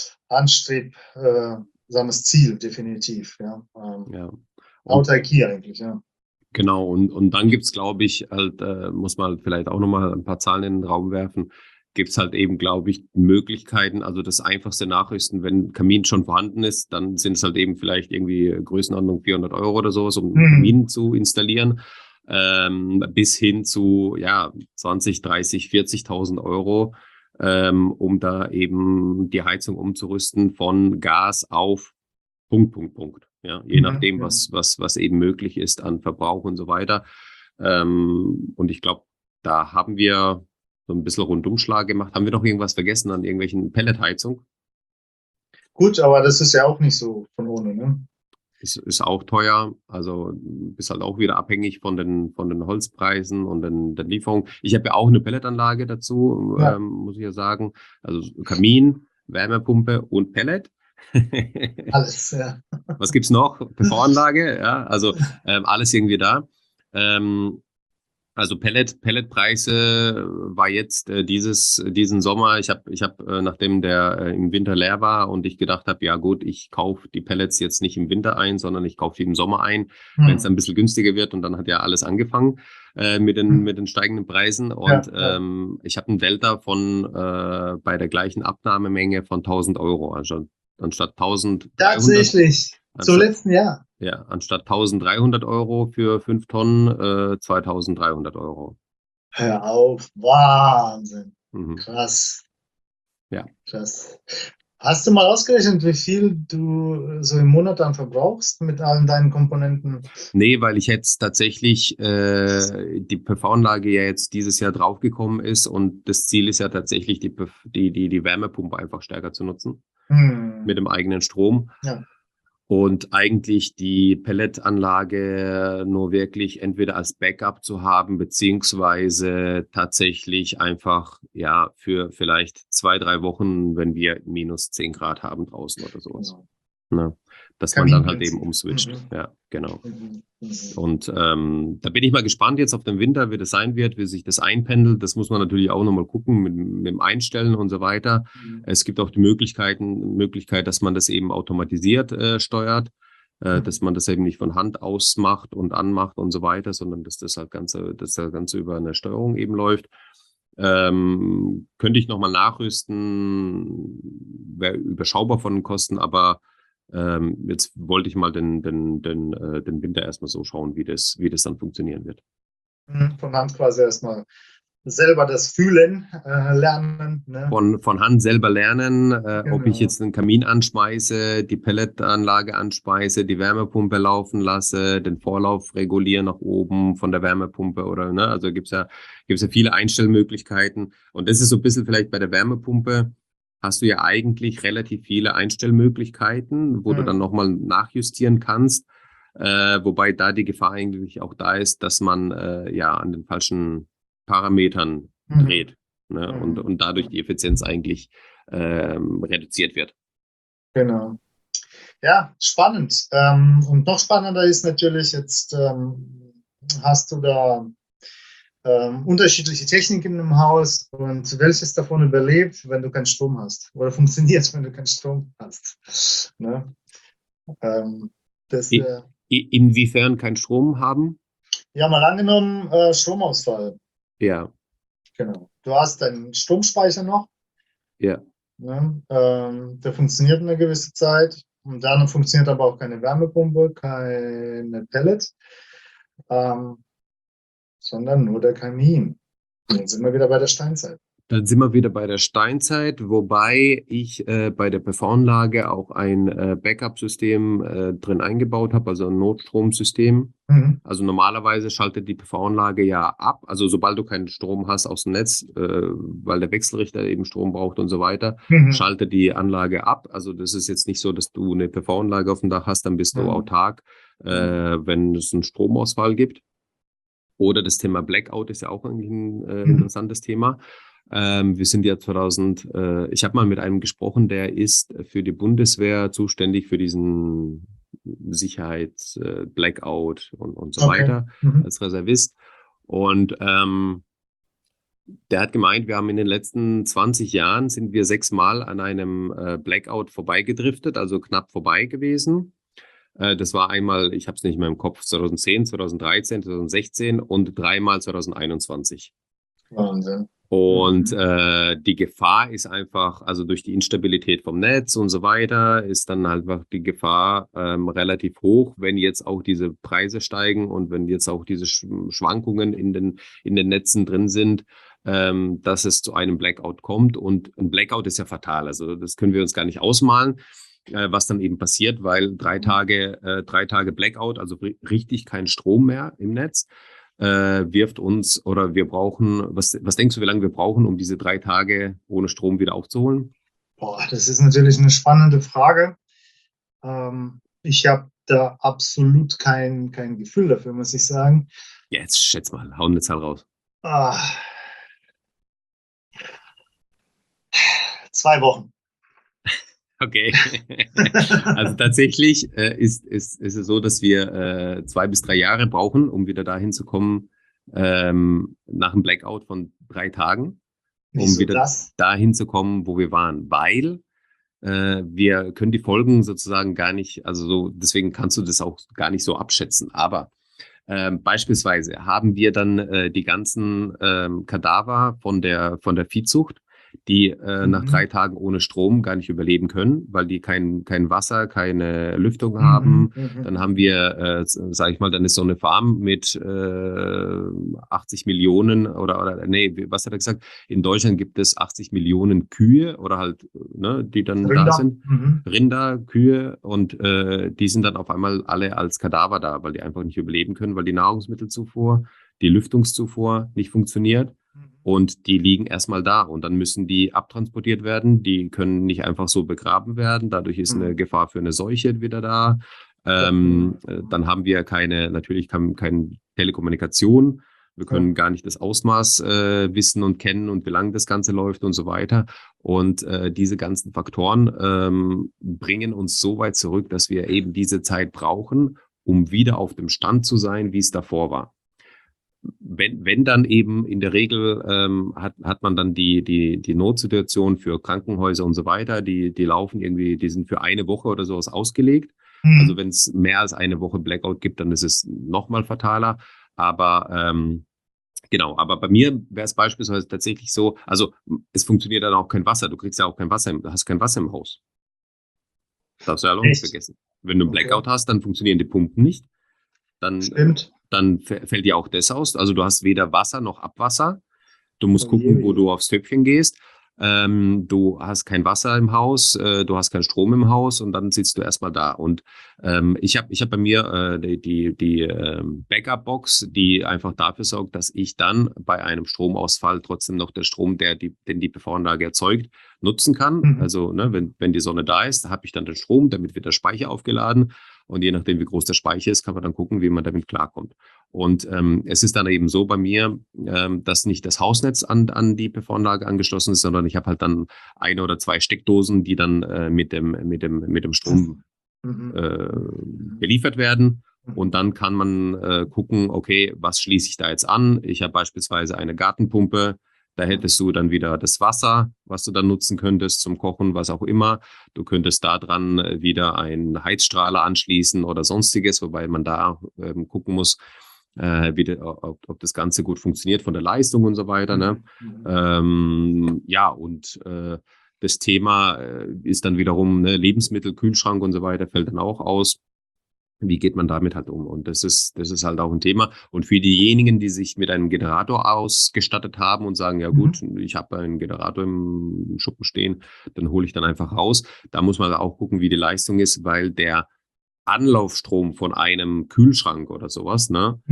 anstrebsames Ziel, definitiv. Ja. Autarkie eigentlich, ja. Genau, und dann gibt es, glaube ich, halt, muss man vielleicht auch nochmal ein paar Zahlen in den Raum werfen, gibt es halt eben, glaube ich, Möglichkeiten, also das einfachste Nachrüsten, wenn Kamin schon vorhanden ist, dann sind es halt eben vielleicht irgendwie Größenordnung 400 € oder sowas, um einen Kamin zu installieren. Bis hin zu 20, 30, 40.000 €, um da eben die Heizung umzurüsten von Gas auf Punkt. Ja, je nachdem, was eben möglich ist an Verbrauch und so weiter. Und ich glaube, da haben wir so ein bisschen Rundumschlag gemacht. Haben wir noch irgendwas vergessen an irgendwelchen Pelletheizung? Gut, aber das ist ja auch nicht so von ohne, ne? Ist auch teuer, also bist halt auch wieder abhängig von den Holzpreisen und den Lieferungen. Ich habe ja auch eine Pelletanlage dazu, muss ich ja sagen. Also Kamin, Wärmepumpe und Pellet. Alles, ja. Was gibt's noch? PV-Anlage, ja, also alles irgendwie da. Also Pelletpreise war jetzt diesen Sommer, ich hab nachdem der im Winter leer war und ich gedacht habe, ja gut, ich kaufe die Pellets jetzt nicht im Winter ein, sondern ich kaufe die im Sommer ein, wenn es dann ein bisschen günstiger wird, und dann hat ja alles angefangen mit den steigenden Preisen, und ich habe einen Delta von bei der gleichen Abnahmemenge von 1.000 €, also anstatt 1.300. Tatsächlich, zum letzten Jahr. Ja, anstatt 1.300 € für 5 Tonnen, 2.300 €. Hör auf, Wahnsinn. Krass. Ja. Krass. Hast du mal ausgerechnet, wie viel du so im Monat dann verbrauchst mit allen deinen Komponenten? Nee, weil ich jetzt tatsächlich die PV-Anlage ja jetzt dieses Jahr draufgekommen ist, und das Ziel ist ja tatsächlich, die Wärmepumpe einfach stärker zu nutzen mit dem eigenen Strom. Ja. Und eigentlich die Pelletanlage nur wirklich entweder als Backup zu haben, beziehungsweise tatsächlich einfach für vielleicht 2-3 Wochen, wenn wir minus 10 Grad haben draußen oder sowas. Genau. Ne? Dass man dann halt eben umswitcht. Ja, genau. Und da bin ich mal gespannt jetzt auf den Winter, wie das sein wird, wie sich das einpendelt. Das muss man natürlich auch nochmal gucken mit dem Einstellen und so weiter. Es gibt auch die Möglichkeit, dass man das eben automatisiert steuert, dass man das eben nicht von Hand ausmacht und anmacht und so weiter, sondern dass das Ganze über eine Steuerung eben läuft. Könnte ich nochmal nachrüsten, wäre überschaubar von den Kosten, aber jetzt wollte ich mal den Winter erstmal so schauen, wie das dann funktionieren wird. Von Hand quasi erstmal selber das Fühlen lernen. Ne? Von Hand selber lernen, genau. Ob ich jetzt den Kamin anschmeiße, die Pelletanlage anschmeiße, die Wärmepumpe laufen lasse, den Vorlauf regulieren nach oben von der Wärmepumpe oder, ne? Also gibt's ja viele Einstellmöglichkeiten, und das ist so ein bisschen vielleicht bei der Wärmepumpe, hast du ja eigentlich relativ viele Einstellmöglichkeiten, wo du dann nochmal nachjustieren kannst, wobei da die Gefahr eigentlich auch da ist, dass man an den falschen Parametern dreht. ne? Und dadurch die Effizienz eigentlich reduziert wird. Genau. Ja, spannend. Und noch spannender ist natürlich, jetzt hast du da unterschiedliche Techniken im Haus und welches davon überlebt, wenn du keinen Strom hast oder funktioniert, wenn du keinen Strom hast. Ne? Inwiefern keinen Strom haben? Ja, mal angenommen, Stromausfall. Ja. Genau. Du hast deinen Stromspeicher noch. Ja. Ne? Der funktioniert eine gewisse Zeit. Und dann funktioniert aber auch keine Wärmepumpe, keine Pellet, sondern nur der Kamin. Dann sind wir wieder bei der Steinzeit. Dann sind wir wieder bei der Steinzeit, wobei ich bei der PV-Anlage auch ein Backup-System drin eingebaut habe, also ein Notstromsystem. Mhm. Also normalerweise schaltet die PV-Anlage ja ab, also sobald du keinen Strom hast aus dem Netz, weil der Wechselrichter eben Strom braucht und so weiter, schaltet die Anlage ab. Also das ist jetzt nicht so, dass du eine PV-Anlage auf dem Dach hast, dann bist du autark, wenn es einen Stromausfall gibt. Oder das Thema Blackout ist ja auch eigentlich ein interessantes Thema. Wir sind ja ich habe mal mit einem gesprochen, der ist für die Bundeswehr zuständig für diesen Sicherheits, Blackout und so weiter als Reservist. Und der hat gemeint, wir haben in den letzten 20 Jahren sind wir 6-mal an einem Blackout vorbeigedriftet, also knapp vorbei gewesen. Das war einmal, ich habe es nicht mehr im Kopf, 2010, 2013, 2016 und 3-mal 2021. Wahnsinn. Und die Gefahr ist einfach, also durch die Instabilität vom Netz und so weiter, ist dann halt einfach die Gefahr relativ hoch, wenn jetzt auch diese Preise steigen und wenn jetzt auch diese Schwankungen in den Netzen drin sind, dass es zu einem Blackout kommt. Und ein Blackout ist ja fatal, also das können wir uns gar nicht ausmalen, was dann eben passiert, weil 3 Tage Blackout, also richtig kein Strom mehr im Netz, wirft uns, oder wir brauchen, was denkst du, wie lange wir brauchen, um diese 3 Tage ohne Strom wieder aufzuholen? Boah, das ist natürlich eine spannende Frage. Ich habe da absolut kein Gefühl dafür, muss ich sagen. Ja, jetzt schätz mal, hau eine Zahl raus. 2 Wochen. Okay. Also tatsächlich ist es so, dass wir 2 bis 3 Jahre brauchen, um wieder dahin zu kommen, nach einem Blackout von 3 Tagen, um wieder dahin zu kommen, wo wir waren. Weil wir können die Folgen sozusagen gar nicht, also so, deswegen kannst du das auch gar nicht so abschätzen. Aber beispielsweise haben wir dann die ganzen Kadaver von der Viehzucht, die nach 3 Tagen ohne Strom gar nicht überleben können, weil die kein Wasser, keine Lüftung haben. Dann haben wir, sage ich mal, dann ist so eine Farm mit 80 Millionen oder nee, was hat er gesagt? In Deutschland gibt es 80 Millionen Kühe oder halt, ne, die dann Rinder. Da sind. Rinder, Kühe, und die sind dann auf einmal alle als Kadaver da, weil die einfach nicht überleben können, weil die Nahrungsmittelzufuhr, die Lüftungszufuhr nicht funktioniert. Und die liegen erstmal da und dann müssen die abtransportiert werden. Die können nicht einfach so begraben werden. Dadurch ist eine Gefahr für eine Seuche wieder da. Dann haben wir keine Telekommunikation. Wir können gar nicht das Ausmaß wissen und kennen und wie lange das Ganze läuft und so weiter. Und diese ganzen Faktoren bringen uns so weit zurück, dass wir eben diese Zeit brauchen, um wieder auf dem Stand zu sein, wie es davor war. Wenn dann eben in der Regel hat man dann die Notsituation für Krankenhäuser und so weiter, die laufen irgendwie, die sind für 1 Woche oder sowas ausgelegt. Also wenn es mehr als 1 Woche Blackout gibt, dann ist es nochmal fataler. Aber genau, aber bei mir wäre es beispielsweise tatsächlich so, also es funktioniert dann auch kein Wasser, du kriegst ja auch kein Wasser, hast kein Wasser im Haus. Darfst du ja auch nicht vergessen. Wenn du einen Blackout hast, dann funktionieren die Pumpen nicht. Dann fällt dir auch das aus. Also du hast weder Wasser noch Abwasser. Du musst gucken, wo du aufs Töpfchen gehst. Du hast kein Wasser im Haus, du hast keinen Strom im Haus und dann sitzt du erstmal da. Und ich hab bei mir die Backup-Box, die einfach dafür sorgt, dass ich dann bei einem Stromausfall trotzdem noch den Strom, den die PV-Anlage erzeugt, nutzen kann. Also ne, wenn die Sonne da ist, habe ich dann den Strom, damit wird der Speicher aufgeladen. Und je nachdem, wie groß der Speicher ist, kann man dann gucken, wie man damit klarkommt. Und es ist dann eben so bei mir, dass nicht das Hausnetz an die PV-Anlage angeschlossen ist, sondern ich habe halt dann 1 oder 2 Steckdosen, die dann mit dem Strom beliefert werden. Und dann kann man gucken, okay, was schließe ich da jetzt an? Ich habe beispielsweise eine Gartenpumpe. Da hättest du dann wieder das Wasser, was du dann nutzen könntest zum Kochen, was auch immer. Du könntest da dran wieder einen Heizstrahler anschließen oder sonstiges, wobei man da gucken muss, ob das Ganze gut funktioniert von der Leistung und so weiter. Ne? Das Thema ist dann wiederum Lebensmittel, Kühlschrank und so weiter, fällt dann auch aus. Wie geht man damit halt um? Und das ist halt auch ein Thema. Und für diejenigen, die sich mit einem Generator ausgestattet haben und sagen, ja gut, ich habe einen Generator im Schuppen stehen, dann hole ich dann einfach raus. Da muss man auch gucken, wie die Leistung ist, weil der Anlaufstrom von einem Kühlschrank oder sowas,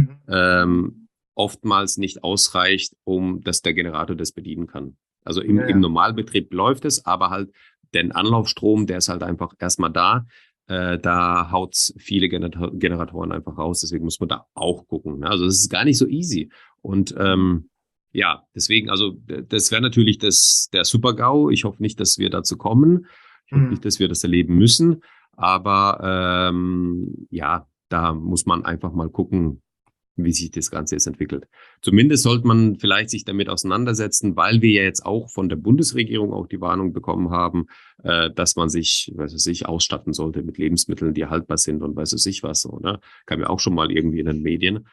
oftmals nicht ausreicht, dass der Generator das bedienen kann. Also im Normalbetrieb läuft es, aber halt den Anlaufstrom, der ist halt einfach erstmal da. Da haut's viele Generatoren einfach raus, deswegen muss man da auch gucken. Ne? Also es ist gar nicht so easy. Und deswegen, also das wäre natürlich der Super-GAU. Ich hoffe nicht, dass wir dazu kommen. Ich hoffe nicht, dass wir das erleben müssen. Aber da muss man einfach mal gucken, wie sich das Ganze jetzt entwickelt. Zumindest sollte man vielleicht sich damit auseinandersetzen, weil wir ja jetzt auch von der Bundesregierung auch die Warnung bekommen haben, dass man sich, ausstatten sollte mit Lebensmitteln, die haltbar sind und was so, ne? Kam ja auch schon mal irgendwie in den Medien.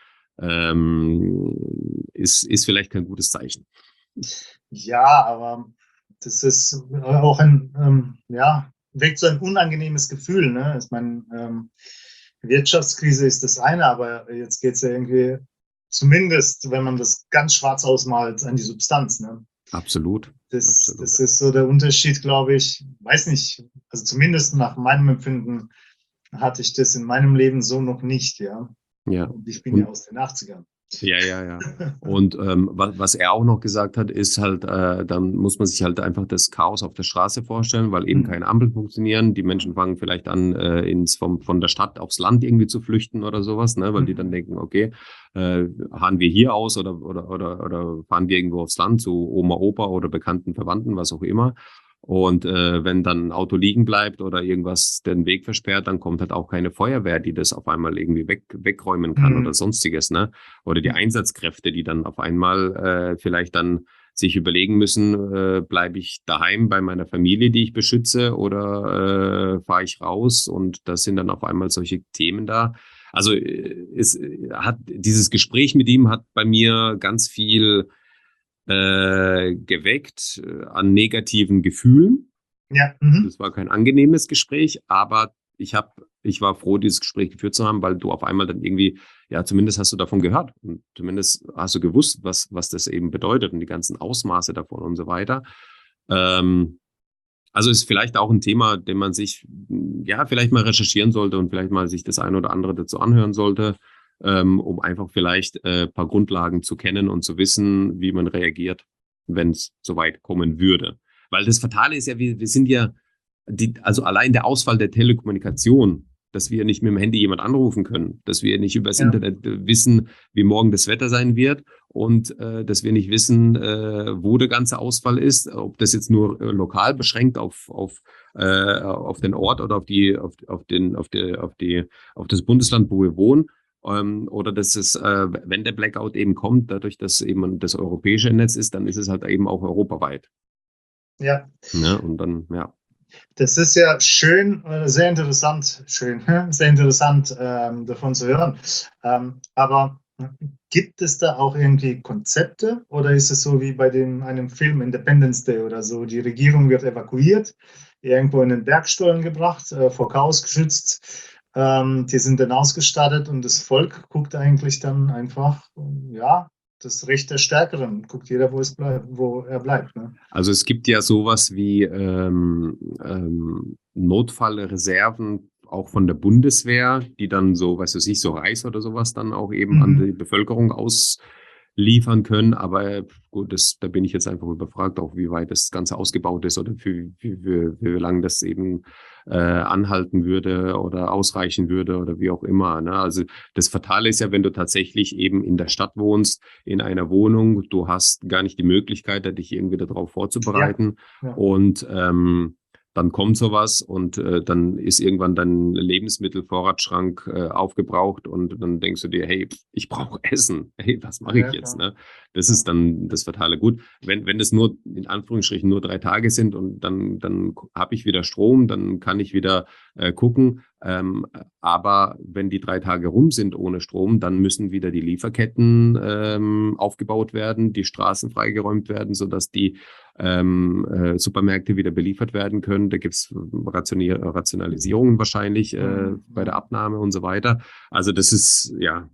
Ist vielleicht kein gutes Zeichen. Ja, aber das ist auch weckt so ein unangenehmes Gefühl, ne? Ich meine, Wirtschaftskrise ist das eine, aber jetzt geht es ja irgendwie, zumindest wenn man das ganz schwarz ausmalt, an die Substanz. Ne? Absolut. Das ist so der Unterschied, glaube ich. Weiß nicht, also zumindest nach meinem Empfinden hatte ich das in meinem Leben so noch nicht. Ja. Und ich bin ja aus den 80ern. Ja. Und was er auch noch gesagt hat, ist halt, dann muss man sich halt einfach das Chaos auf der Straße vorstellen, weil eben keine Ampeln funktionieren. Die Menschen fangen vielleicht an, von der Stadt aufs Land irgendwie zu flüchten oder sowas, ne, weil die dann denken, okay, fahren wir hier aus oder fahren wir irgendwo aufs Land zu Oma, Opa oder bekannten Verwandten, was auch immer. Und wenn dann ein Auto liegen bleibt oder irgendwas den Weg versperrt, dann kommt halt auch keine Feuerwehr, die das auf einmal irgendwie wegräumen kann oder sonstiges, ne? Oder die Einsatzkräfte, die dann auf einmal vielleicht dann sich überlegen müssen, bleibe ich daheim bei meiner Familie, die ich beschütze, oder fahre ich raus? Und das sind dann auf einmal solche Themen da. Also dieses Gespräch mit ihm hat bei mir ganz viel geweckt an negativen Gefühlen. Ja. Das war kein angenehmes Gespräch, aber ich war froh, dieses Gespräch geführt zu haben, weil du auf einmal dann irgendwie, ja, zumindest hast du davon gehört und zumindest hast du gewusst, was das eben bedeutet und die ganzen Ausmaße davon und so weiter. Also ist vielleicht auch ein Thema, den man sich, vielleicht mal recherchieren sollte und vielleicht mal sich das eine oder andere dazu anhören sollte, um einfach vielleicht ein paar Grundlagen zu kennen und zu wissen, wie man reagiert, wenn es soweit kommen würde. Weil das Fatale ist ja, wir sind ja, also allein der Ausfall der Telekommunikation, dass wir nicht mit dem Handy jemand anrufen können, dass wir nicht übers Internet wissen, wie morgen das Wetter sein wird und dass wir nicht wissen, wo der ganze Ausfall ist, ob das jetzt nur lokal beschränkt auf den Ort oder auf das Bundesland, wo wir wohnen. Oder dass es, wenn der Blackout eben kommt, dadurch, dass eben das europäische Netz ist, dann ist es halt eben auch europaweit. Ja. Und dann, Das ist ja schön, sehr interessant, davon zu hören. Aber gibt es da auch irgendwie Konzepte oder ist es so wie bei einem Film Independence Day oder so, die Regierung wird evakuiert, irgendwo in den Bergstollen gebracht, vor Chaos geschützt? Die sind dann ausgestattet und das Volk guckt eigentlich dann einfach, das Recht der Stärkeren. Guckt jeder, wo er bleibt. Ne? Also es gibt ja sowas wie Notfallreserven auch von der Bundeswehr, die dann so, so Reis oder sowas dann auch eben an die Bevölkerung ausliefern liefern können. Aber gut, da bin ich jetzt einfach überfragt, auch wie weit das Ganze ausgebaut ist oder für wie lange das eben anhalten würde oder ausreichen würde oder wie auch immer. Ne? Also das Fatale ist ja, wenn du tatsächlich eben in der Stadt wohnst, in einer Wohnung, du hast gar nicht die Möglichkeit, dich irgendwie darauf vorzubereiten. Ja. Und dann kommt sowas und dann ist irgendwann dein Lebensmittelvorratsschrank aufgebraucht und dann denkst du dir, hey, ich brauche Essen. Hey, was mache ich jetzt? Ne? Das ist dann das Fatale. Gut, wenn das nur in Anführungsstrichen nur 3 Tage sind und dann habe ich wieder Strom, dann kann ich wieder gucken. Aber wenn die 3 Tage rum sind ohne Strom, dann müssen wieder die Lieferketten aufgebaut werden, die Straßen freigeräumt werden, sodass die Supermärkte wieder beliefert werden können. Da gibt es Rationalisierungen wahrscheinlich bei der Abnahme und so weiter. Also das ist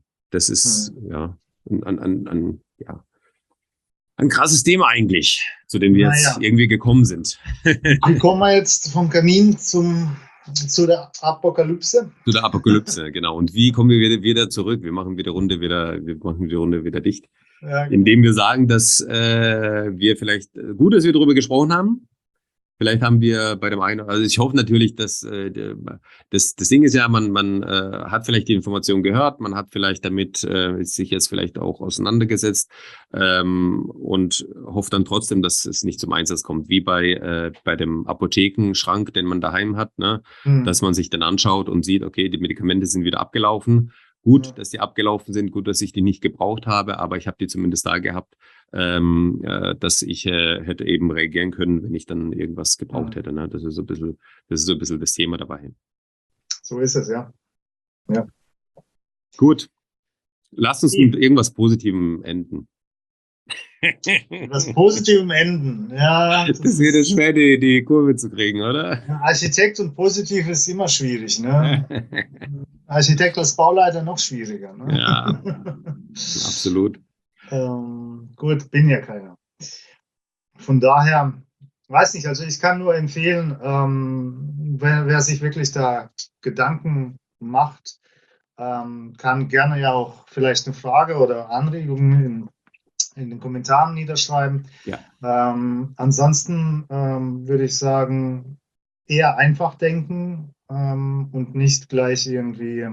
ein krasses Thema eigentlich, zu dem wir jetzt irgendwie gekommen sind. Wie kommen wir jetzt vom Kamin zu der Apokalypse? Zu der Apokalypse, genau. Und wie kommen wir wieder zurück? Wir machen die Runde wieder dicht. Ja, genau. Indem wir sagen, dass wir vielleicht gut, dass wir darüber gesprochen haben. Vielleicht haben wir bei dem einen, also ich hoffe natürlich, dass das Ding ist ja, man hat vielleicht die Information gehört, man hat vielleicht damit sich jetzt vielleicht auch auseinandergesetzt und hofft dann trotzdem, dass es nicht zum Einsatz kommt, wie bei dem Apothekenschrank, den man daheim hat, ne? Dass man sich dann anschaut und sieht, okay, die Medikamente sind wieder abgelaufen. Gut, dass die abgelaufen sind, gut, dass ich die nicht gebraucht habe, aber ich habe die zumindest da gehabt, dass ich hätte eben reagieren können, wenn ich dann irgendwas gebraucht hätte. Ne? Das ist so ein bisschen das Thema dabei. So ist es, ja. Ja. Gut. Lass uns mit irgendwas Positivem enden. Was Positivem enden, ja. Das wird ja schwer, die Kurve zu kriegen, oder? Architekt und Positiv ist immer schwierig, ne? Architekt als Bauleiter noch schwieriger, ne? Ja, absolut. Gut, bin ja keiner. Von daher, weiß nicht, also ich kann nur empfehlen, wer sich wirklich da Gedanken macht, kann gerne ja auch vielleicht eine Frage oder Anregungen in den Kommentaren niederschreiben. Ja. Ansonsten würde ich sagen, eher einfach denken und nicht gleich irgendwie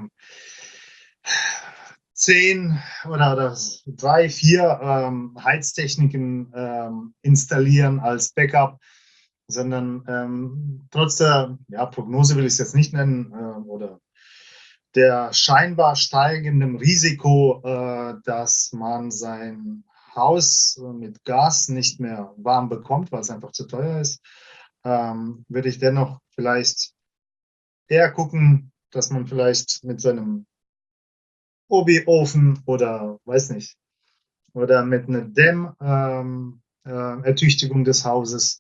10 oder 3, 4 Heiztechniken installieren als Backup, sondern trotz der Prognose will ich es jetzt nicht nennen oder der scheinbar steigenden Risiko, dass man sein Haus mit Gas nicht mehr warm bekommt, weil es einfach zu teuer ist, würde ich dennoch vielleicht eher gucken, dass man vielleicht mit seinem Hobby-Ofen oder weiß nicht, oder mit einer Dämmertüchtigung des Hauses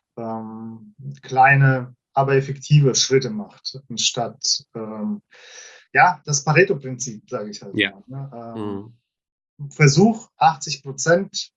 kleine, aber effektive Schritte macht, anstatt das Pareto-Prinzip, sage ich halt. Ja. Mal, ne? Versuch 80%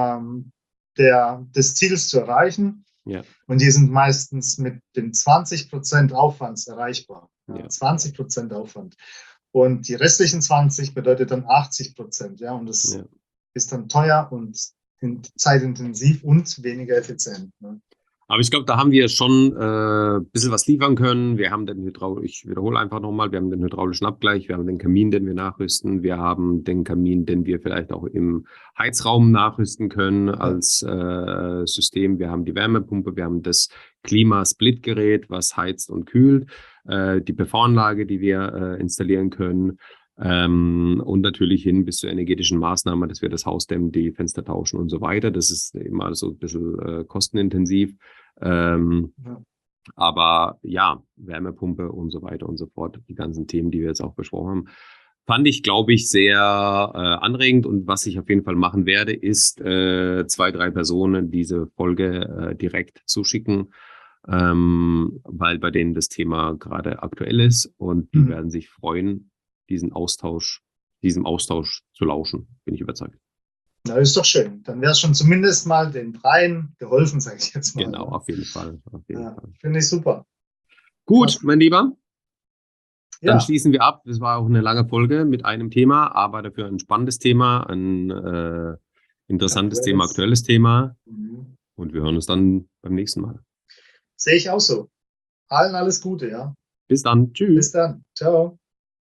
des Ziels zu erreichen. Ja. Und die sind meistens mit den 20% Aufwands erreichbar. Ja. 20% Aufwand. Und die restlichen 20 bedeutet dann 80%. Ja? Und das ist dann teuer und zeitintensiv und weniger effizient. Ne? Aber ich glaube, da haben wir schon ein bisschen was liefern können. Wir haben ich wiederhole einfach nochmal, wir haben den hydraulischen Abgleich, wir haben den Kamin, den wir nachrüsten, wir haben den Kamin, den wir vielleicht auch im Heizraum nachrüsten können als System. Wir haben die Wärmepumpe, wir haben das Klimasplitgerät, was heizt und kühlt, die PV-Anlage, die wir installieren können. Und natürlich hin bis zur energetischen Maßnahme, dass wir das Haus dämmen, die Fenster tauschen und so weiter. Das ist immer so ein bisschen kostenintensiv. Aber ja, Wärmepumpe und so weiter und so fort, die ganzen Themen, die wir jetzt auch besprochen haben, fand ich, glaube ich, sehr anregend. Und was ich auf jeden Fall machen werde, ist 2, 3 Personen diese Folge direkt zuschicken, weil bei denen das Thema gerade aktuell ist und die werden sich freuen, diesem Austausch zu lauschen, bin ich überzeugt. Na, ist doch schön. Dann wäre es schon zumindest mal den 3 geholfen, sage ich jetzt mal. Genau, auf jeden Fall. Finde ich super. Gut, mein Lieber. Dann Ja. schließen wir ab. Das war auch eine lange Folge mit einem Thema, aber dafür ein spannendes Thema, ein interessantes Thema, aktuelles Thema. Und wir hören uns dann beim nächsten Mal. Sehe ich auch so. Allen alles Gute, ja. Bis dann. Tschüss. Bis dann. Ciao.